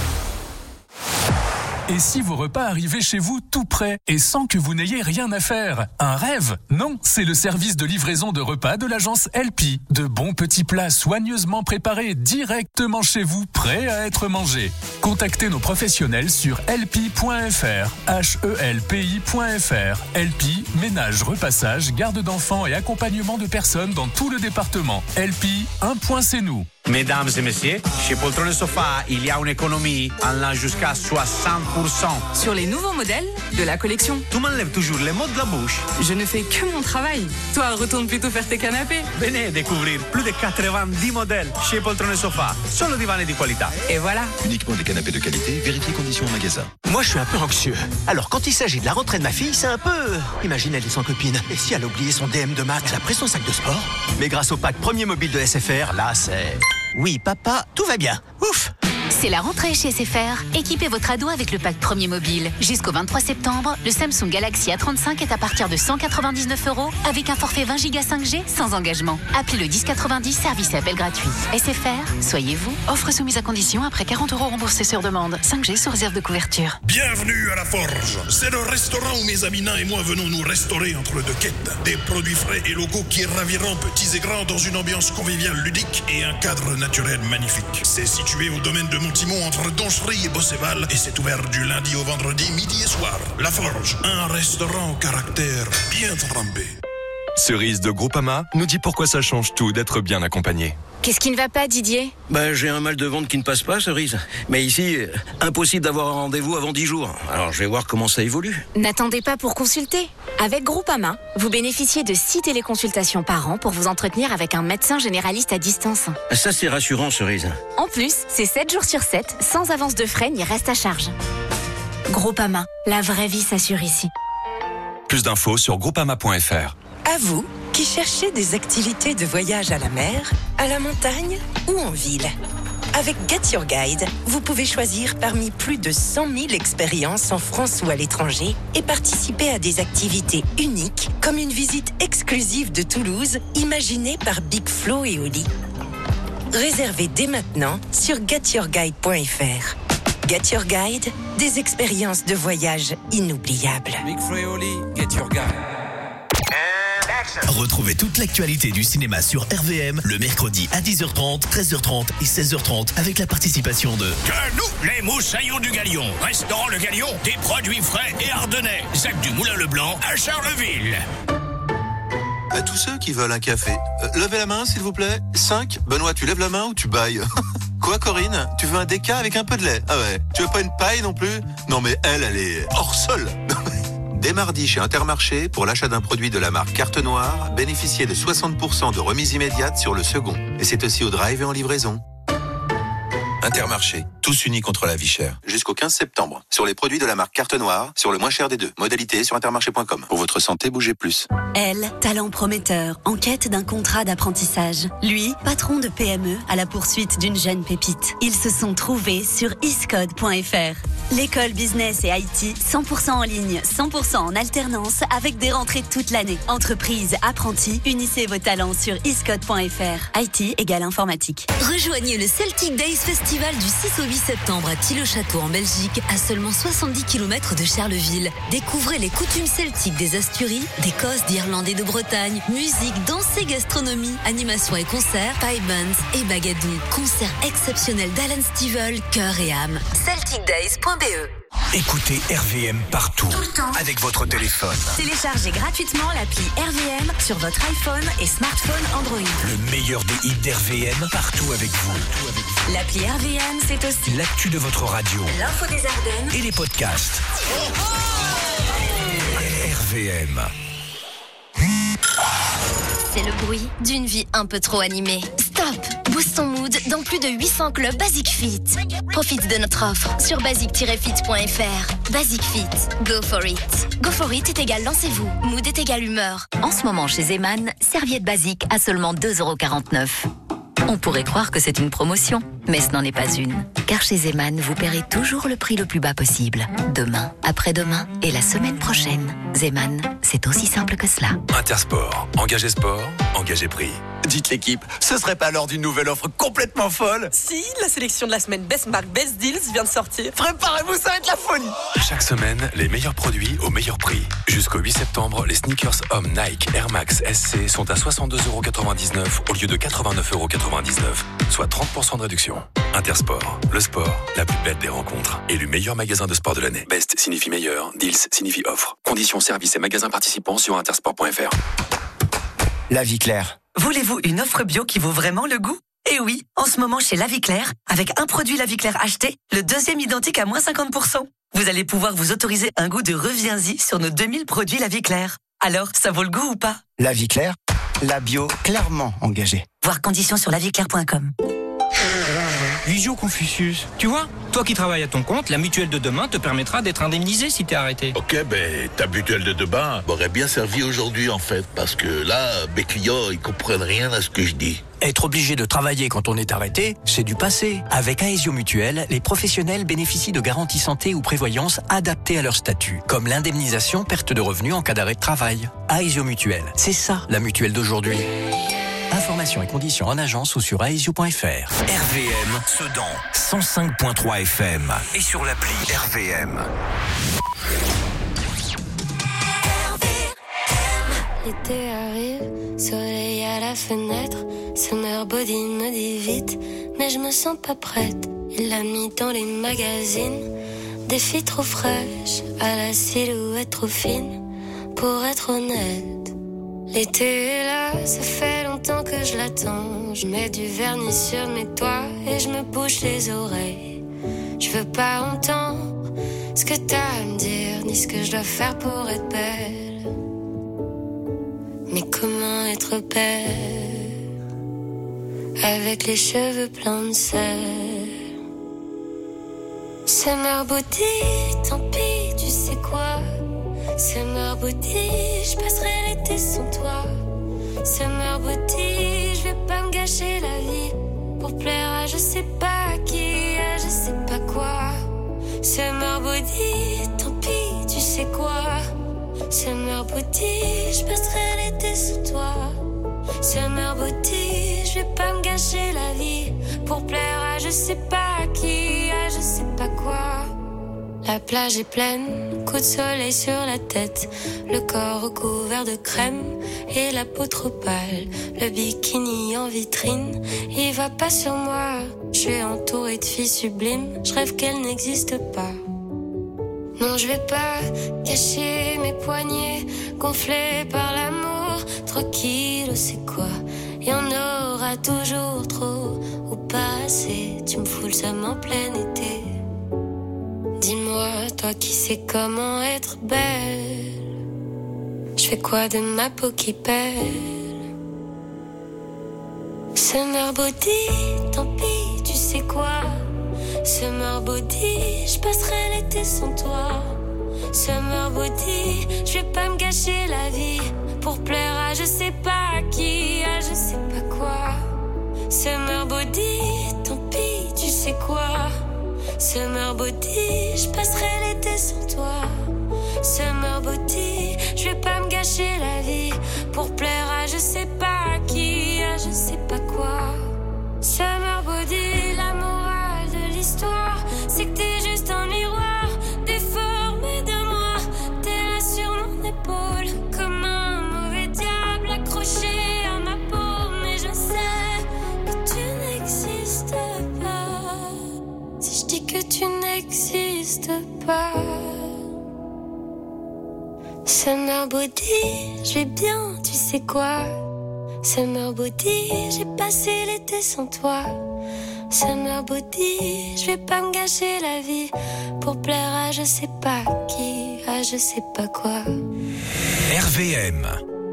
[SPEAKER 6] Et si vos repas arrivaient chez vous tout prêts et sans que vous n'ayez rien à faire? Un rêve? Non, c'est le service de livraison de repas de l'agence L P. De bons petits plats soigneusement préparés directement chez vous, prêts à être mangés. Contactez nos professionnels sur L P point F R, H E L P I point F R. L P, ménage, repassage, garde d'enfants et accompagnement de personnes dans tout le département. L P, un point c'est nous.
[SPEAKER 10] Mesdames et messieurs, chez Poltron et Sofa, il y a une économie allant jusqu'à soixante pour cent.
[SPEAKER 12] Sur les nouveaux modèles de la collection.
[SPEAKER 10] Tu m'enlèves toujours les mots de la bouche.
[SPEAKER 12] Je ne fais que mon travail. Toi, retourne plutôt faire tes canapés.
[SPEAKER 10] Venez découvrir plus de quatre-vingt-dix modèles chez Poltron et Sofa. Solo divani di qualità.
[SPEAKER 12] Et voilà.
[SPEAKER 13] Uniquement des canapés de qualité, vérifiez conditions en magasin.
[SPEAKER 14] Moi, je suis un peu anxieux. Alors, quand il s'agit de la rentrée de ma fille, c'est un peu... Imagine, elle est sans copine. Et si elle a oublié son D M de maths? Elle a pris son sac de sport. Mais grâce au pack premier mobile de S F R, là, c'est... Oui, papa, tout va bien. Ouf!
[SPEAKER 23] C'est la rentrée chez S F R. Équipez votre ado avec le pack Premier Mobile. Jusqu'au vingt-trois septembre, le Samsung Galaxy A trente-cinq est à partir de cent quatre-vingt-dix-neuf euros avec un forfait vingt giga cinq G sans engagement. Appelez le dix quatre-vingt-dix, service et appel gratuit. S F R, soyez vous. Offre soumise à condition après quarante euros remboursés sur demande. cinq G sous réserve de couverture.
[SPEAKER 11] Bienvenue à la Forge. C'est le restaurant où mes amis nains et moi venons nous restaurer entre deux quêtes. Des produits frais et locaux qui raviront petits et grands dans une ambiance conviviale ludique et un cadre naturel magnifique. C'est situé au domaine de Montimont entre Donchery et Bosséval et c'est ouvert du lundi au vendredi midi et soir. La Forge, un restaurant au caractère bien trempé.
[SPEAKER 8] Cerise de Groupama nous dit pourquoi ça change tout d'être bien accompagné.
[SPEAKER 23] Qu'est-ce qui ne va pas, Didier?
[SPEAKER 15] Bah, j'ai un mal de ventre qui ne passe pas, Cerise. Mais ici, impossible d'avoir un rendez-vous avant dix jours. Alors, je vais voir comment ça évolue.
[SPEAKER 23] N'attendez pas pour consulter. Avec Groupama, vous bénéficiez de six téléconsultations par an pour vous entretenir avec un médecin généraliste à distance.
[SPEAKER 15] Ça, c'est rassurant, Cerise.
[SPEAKER 23] En plus, c'est sept jours sur sept, sans avance de frais ni reste à charge. Groupama, la vraie vie s'assure ici.
[SPEAKER 8] Plus d'infos sur groupama point f r.
[SPEAKER 16] À vous qui cherchez des activités de voyage à la mer, à la montagne ou en ville. Avec Get Your Guide, vous pouvez choisir parmi plus de cent mille expériences en France ou à l'étranger et participer à des activités uniques comme une visite exclusive de Toulouse imaginée par Big Flo et Oli. Réservez dès maintenant sur get your guide point f r. Get Your Guide, des expériences de voyage inoubliables.
[SPEAKER 17] Big Flo et Oli, Get Your Guide.
[SPEAKER 18] Retrouvez toute l'actualité du cinéma sur R V M le mercredi à dix heures trente, treize heures trente et seize heures trente avec la participation de...
[SPEAKER 19] Que nous, les moussaillons du Galion. Restaurant Le Galion, des produits frais et ardennais. Jacques du Moulin-le-Blanc à Charleville.
[SPEAKER 13] À tous ceux qui veulent un café, euh, levez la main s'il vous plaît. cinq. Benoît, tu lèves la main ou tu bailles? Quoi, Corinne? Tu veux un déca avec un peu de lait? Ah ouais. Tu veux pas une paille non plus? Non mais elle, elle est hors sol. Dès mardi chez Intermarché, pour l'achat d'un produit de la marque Carte Noire, bénéficiez de soixante pour cent de remise immédiate sur le second. Et c'est aussi au drive et en livraison. Intermarché, tous unis contre la vie chère. Jusqu'au quinze septembre. Sur les produits de la marque Carte Noire, sur le moins cher des deux. Modalité sur intermarché point com. Pour votre santé, bougez plus.
[SPEAKER 20] Elle, talent prometteur, en quête d'un contrat d'apprentissage. Lui, patron de P M E à la poursuite d'une jeune pépite. Ils se sont trouvés sur iscode point f r. L'école business et I T, cent pour cent en ligne, cent pour cent en alternance, avec des rentrées toute l'année. Entreprise, apprentis, unissez vos talents sur iscode point f r. I T égale informatique.
[SPEAKER 21] Rejoignez le Celtic Days Festival du six au huit septembre à Tille-au-Château en Belgique, à seulement soixante-dix kilomètres de Charleville. Découvrez les coutumes celtiques des Asturies, d'Écosse, d'Irlande et de Bretagne. Musique, danse et gastronomie, animation et concerts, pipe bands et bagadou. Concert exceptionnel d'Alan Stivell, cœur et âme. celtic days point b e.
[SPEAKER 5] Écoutez R V M partout,
[SPEAKER 23] Tout le temps.
[SPEAKER 5] avec votre téléphone.
[SPEAKER 23] Téléchargez gratuitement l'appli R V M sur votre iPhone et smartphone Android.
[SPEAKER 5] Le meilleur des hits d'R V M partout avec vous.
[SPEAKER 23] L'appli R V M, c'est aussi
[SPEAKER 5] L'actu de votre radio.
[SPEAKER 23] l'info des Ardennes
[SPEAKER 5] Et les podcasts. R V M.
[SPEAKER 21] C'est le bruit d'une vie un peu trop animée. Stop! Boost ton mood dans plus de huit cents clubs Basic Fit. Profite de notre offre sur basic tiret fit point f r. Basic Fit, go for it. Go for it est égal lancez-vous. Mood est égal humeur.
[SPEAKER 29] En ce moment chez Zeman, serviette basique à seulement deux euros quarante-neuf. On pourrait croire que c'est une promotion, mais ce n'en est pas une. Car chez Zeman, vous paierez toujours le prix le plus bas possible. Demain, après-demain et la semaine prochaine. Zeman, c'est aussi simple que cela.
[SPEAKER 8] Intersport, engagé sport, engagé prix.
[SPEAKER 14] Dites l'équipe, ce serait pas l'heure d'une nouvelle offre complètement folle?
[SPEAKER 30] Si, la sélection de la semaine Best Mark Best Deals vient de sortir.
[SPEAKER 14] Préparez-vous, ça va être la folie!
[SPEAKER 8] Chaque semaine, les meilleurs produits au meilleur prix. Jusqu'au huit septembre, les sneakers hommes Nike Air Max S C sont à soixante-deux euros quatre-vingt-dix-neuf au lieu de quatre-vingt-neuf euros quatre-vingt-dix-neuf, soit trente pour cent de réduction. Intersport, le sport, la plus belle des rencontres. Élu meilleur magasin de sport de l'année. Best signifie meilleur, deals signifie offre. Conditions, services et magasins participants sur intersport point f r.
[SPEAKER 3] La vie claire. Voulez-vous une offre bio qui vaut vraiment le goût? Eh oui, en ce moment chez La Vie Claire, avec un produit La Vie Claire acheté, le deuxième identique à moins cinquante pour cent. Vous allez pouvoir vous autoriser un goût de reviens-y sur nos deux mille produits La Vie Claire. Alors, ça vaut le goût ou pas?
[SPEAKER 14] La vie claire, la bio clairement engagée.
[SPEAKER 3] Voir conditions sur la vie claire point com.
[SPEAKER 2] Visio Confucius. Tu vois, toi qui travailles à ton compte, la mutuelle de demain te permettra d'être indemnisé si t'es arrêté.
[SPEAKER 4] Ok, ben ta mutuelle de demain m'aurait bien servi aujourd'hui en fait, parce que là, mes clients, ils comprennent rien à ce que je dis.
[SPEAKER 7] Être obligé de travailler quand on est arrêté, c'est du passé. Avec Aesio Mutuelle, les professionnels bénéficient de garanties santé ou prévoyance adaptées à leur statut, comme l'indemnisation perte de revenus en cas d'arrêt de travail. Aesio Mutuelle, c'est ça la mutuelle d'aujourd'hui. Informations et conditions en agence ou sur aesio point f r.
[SPEAKER 5] R V M Sedan cent cinq point trois F M et sur l'appli R V M.
[SPEAKER 9] L'été arrive, soleil à la fenêtre, Summer Body me dit vite, mais je me sens pas prête. Il l'a mis dans les magazines, des filles trop fraîches, à la silhouette trop fine, pour être honnête. L'été est là, ça fait longtemps que je l'attends. Je mets du vernis sur mes doigts et je me bouche les oreilles. Je veux pas entendre ce que t'as à me dire, ni ce que je dois faire pour être belle. Mais comment être belle avec les cheveux pleins de sel? Summer Body, tant pis, tu sais quoi? Summer Body, je passerai l'été sans toi. Summer Body, je vais pas me gâcher la vie pour plaire à je sais pas qui, à je sais pas quoi. Summer Body, tant pis, tu sais quoi? Summer Body, je passerai l'été sous toi. Summer Body, je vais pas me gâcher la vie pour plaire à je sais pas qui, à je sais pas quoi. La plage est pleine, coup de soleil sur la tête, le corps recouvert de crème et la peau trop pâle, le bikini en vitrine, il va pas sur moi. Je suis entourée de filles sublimes, je rêve qu'elles n'existent pas. Non, je vais pas cacher mes poignets gonflés par l'amour. Trois kilos, c'est quoi? Y en aura toujours trop ou pas assez. Tu me fous le seum en plein été. Dis-moi, toi qui sais comment être belle, je fais quoi de ma peau qui pèle? Summer Body, tant pis, tu sais quoi? Summer Body, je passerai l'été sans toi. Summer Body, je vais pas me gâcher la vie pour plaire à je sais pas qui, à je sais pas quoi. Summer Body, tant pis, tu sais quoi? Summer Body, je passerai l'été sans toi. Summer Body, je vais pas me gâcher la vie pour plaire à je sais pas qui, à je sais pas quoi. Summer Body, la morale de l'histoire, c'est que t'es juste un miroir déformé de moi. T'es là sur mon épaule comme un mauvais diable accroché à ma peau, mais je sais que tu n'existes pas. Si je dis que tu n'existes pas. Summer Body, je vais bien, tu sais quoi? Summer Body, j'ai passé l'été sans toi. Summer Body, je vais pas me gâcher la vie pour plaire à je sais pas qui, à je sais pas quoi.
[SPEAKER 5] R V M.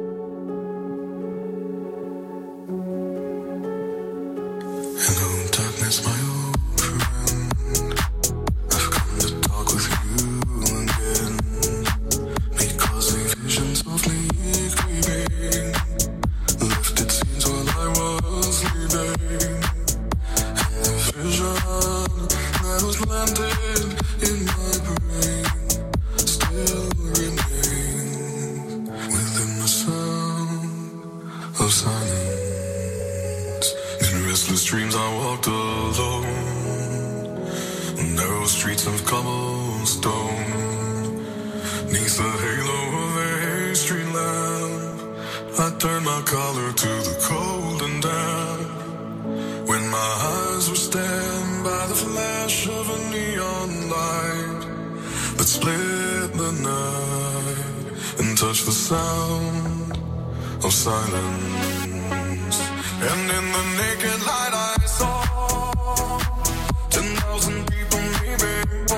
[SPEAKER 22] Hello darkness, my old friend. I've come to talk with you again, because a vision softly creeping left its scenes while I was leaving. And a vision that was landed in my brain still remains within the sound of silence. In restless dreams I walked alone, narrow streets of cobblestone, neath the halo of a street lamp. I turned my collar to the cold and damp, when my eyes were stabbed by the flash of a neon light that split the night and touched the sound of silence. And in the naked light I saw ten thousand people maybe,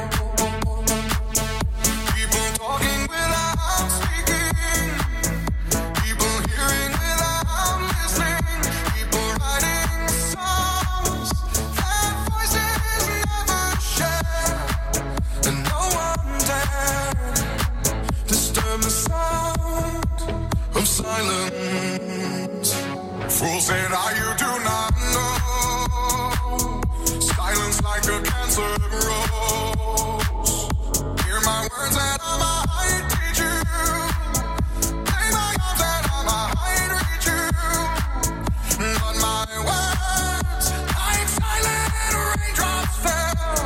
[SPEAKER 22] people talking without speaking, people hearing without listening, people writing songs that voices of silence. Fool said I, you do not know. Silence like a cancer grows. Hear my words that I might teach you. Lay my arms that I might reach you. But my words, like silent raindrops fell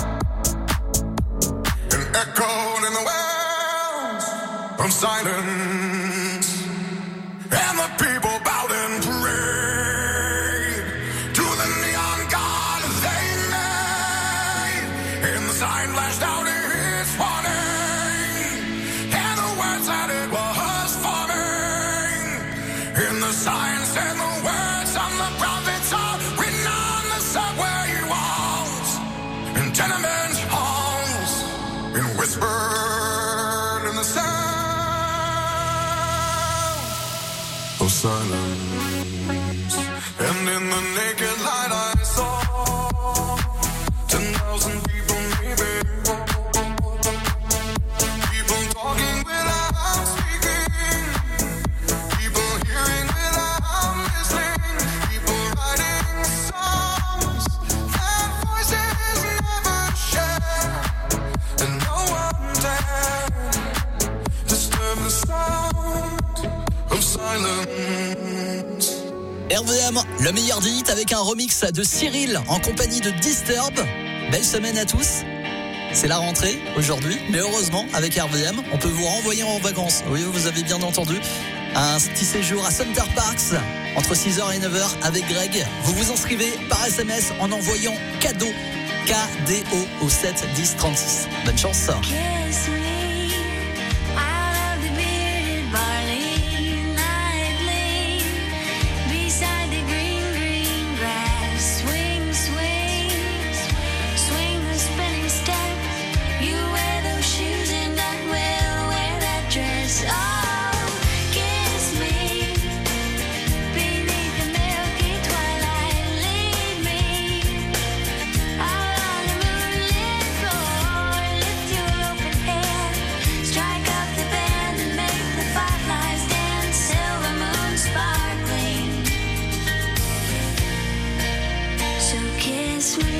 [SPEAKER 22] and echoed in the wells of silence. And the people bowed and prayed to the neon god they made. And the sign flashed out its warning, and the words that it was forming. And the signs and the words on the prophets are written on the subway walls and tenement halls, and whispered in the sound of silence. And in the naked light I saw ten thousand people maybe. People talking without speaking. People hearing without listening. People writing songs that voices never share. And no one dared disturb the sound of silence.
[SPEAKER 1] R V M, le meilleur des hits avec un remix de Cyril en compagnie de Disturb. Belle semaine à tous. C'est la rentrée aujourd'hui, mais heureusement avec R V M, on peut vous renvoyer en vacances. Oui, vous avez bien entendu. Un petit séjour à Center Parks entre six heures et neuf heures avec Greg. Vous vous inscrivez par S M S en envoyant cadeau K D O au sept dix trente-six. Bonne chance.
[SPEAKER 9] Kiss me out of the bearded barley nightly beside the green, green grass. Swing, swing, swing the spinning step. You wear those shoes and I will wear that dress. Oh, kiss me beneath the milky twilight. Lead me out on the moonlit floor. Lift your open hair, strike up the band and make the fireflies dance. Silver moon sparkling. So kiss me.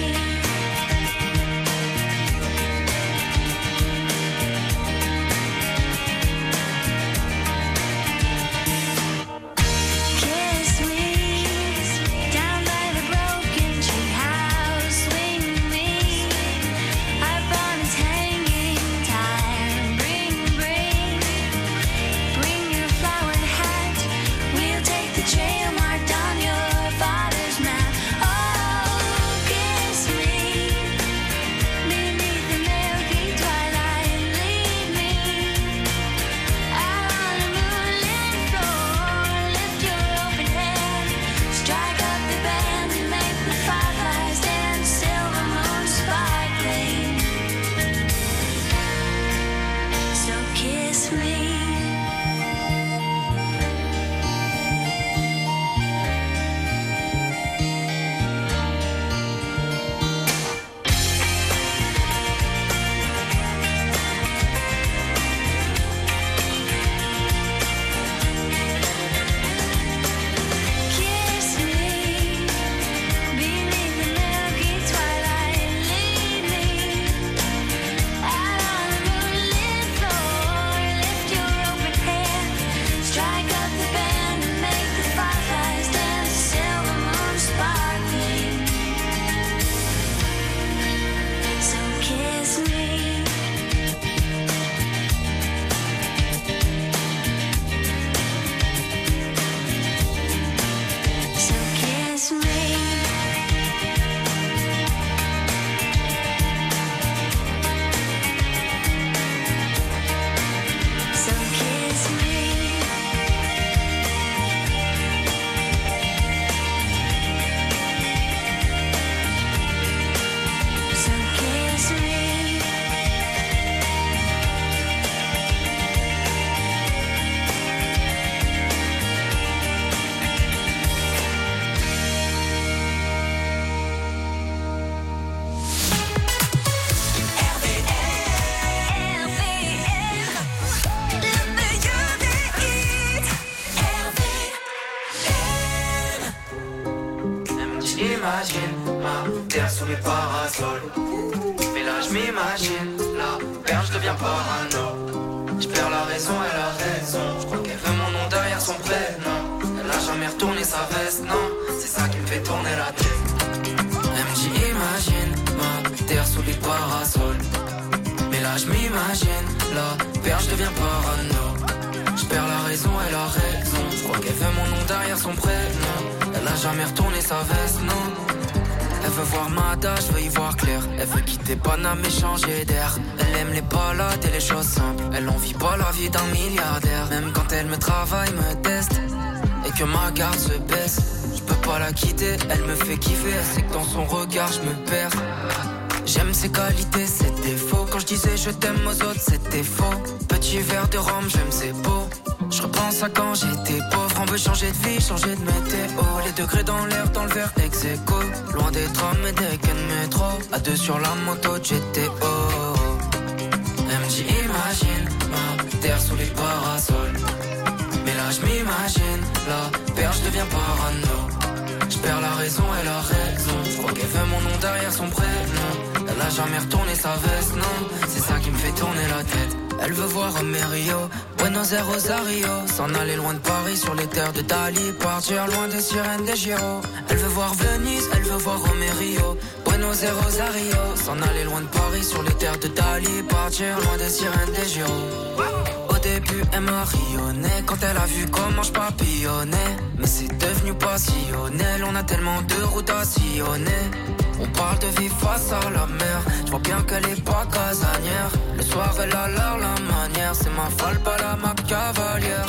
[SPEAKER 6] j'imagine ma terre sous les parasols. Mais là je m'imagine la perche devient parano. Je perds la raison, elle a raison. Je crois qu'elle veut mon nom derrière son prénom. Elle a jamais retourné sa veste, non. C'est ça qui me fait tourner la tête. Elle me dit imagine ma terre sous les parasols. Mais là je m'imagine la perche devient parano. Je perds la raison, elle a raison. Je crois qu'elle veut mon nom derrière son prénom. Elle a jamais retourné sa veste, non. Elle veut voir Mada, je veux y voir clair. Elle veut quitter Paname et changer d'air. Elle aime les balades et les choses simples. Elle envie pas la vie d'un milliardaire. Même quand elle me travaille, me teste et que ma garde se baisse, je peux pas la quitter, elle me fait kiffer. Elle sait que dans son regard je me perds. J'aime ses qualités, ses défauts. Quand je disais je t'aime aux autres, c'était faux. Petit verre de rhum, j'aime ses beaux. Je repense à quand j'étais pauvre. On veut changer de vie, changer de météo. Les degrés dans l'air, dans le verre ex aequo. Loin des trams et des quais de métro. À deux sur la moto de G T O. Elle me dit imagine ma terre sous les parasols. Mais là je m'imagine la perche devient parano. Je perds la raison, elle a raison. Je crois qu'elle veut mon nom derrière son prénom. Elle a jamais retourné sa veste, non. C'est ça qui me fait tourner la tête. Elle veut voir Romerio, Buenos Aires, Rosario. S'en aller loin de Paris sur les terres de Dali. Partir loin des sirènes des Giro. Elle veut voir Venise, elle veut voir Romerio, Buenos Aires, Rosario. S'en aller loin de Paris sur les terres de Dali. Partir loin des sirènes des Giro. Au début elle m'a rayonné quand elle a vu comment je papillonnais. Mais c'est devenu passionnel, on a tellement de routes à sillonner. On parle de vie face à la mer. Je vois bien qu'elle est pas casanière. Le soir elle a l'air la manière. C'est ma folle, pas la ma cavalière.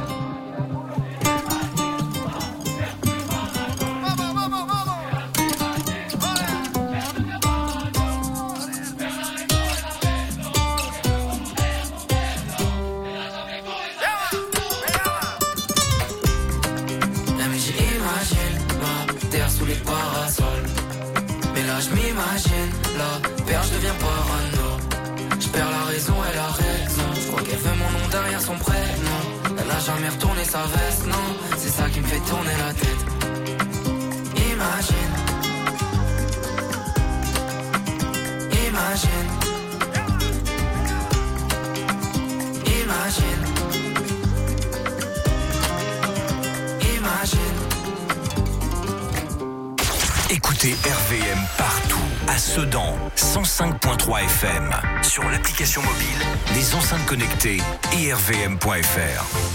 [SPEAKER 6] Je m'imagine, la perche devient parano. Je perds la raison, elle a raison. Je crois qu'elle veut mon nom derrière son prénom. Elle a jamais retourné sa veste, non. C'est ça qui me fait tourner la tête. Imagine. Imagine. Imagine. Imagine.
[SPEAKER 5] Écoutez R V M partout, à Sedan, cent cinq virgule trois F M, sur l'application mobile, les enceintes connectées et r v m point f r.